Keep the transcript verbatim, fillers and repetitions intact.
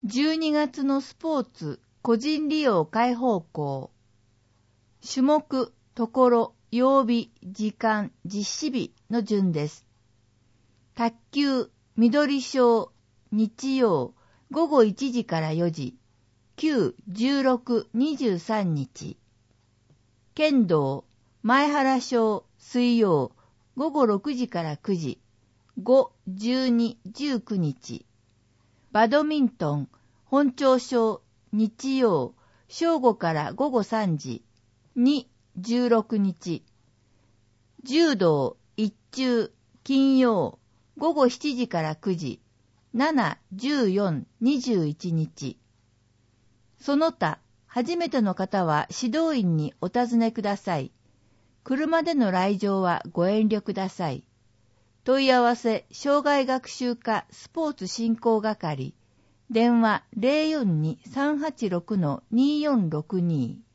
じゅうにがつのスポーツ個人利用開放校。種目、ところ、曜日、時間、実施日の順です。卓球、緑章、日曜、ごごいちじからよじ、きゅう、じゅうろく、にじゅうさんにち。剣道、前原章、水曜、ごごろくじからくじ、ご、じゅうに、じゅうくにち。バドミントン、本町章、日曜、正午からごごさんじ、に、じゅうろくにち。柔道、一中、金曜、ごごしちじからくじ、なな、じゅうよん、にじゅういちにち。その他、初めての方は指導員にお尋ねください。車での来場はご遠慮ください。問い合わせ、障害学習課スポーツ振興係、電話 ゼロよんに さんはちろくのにーよんろくに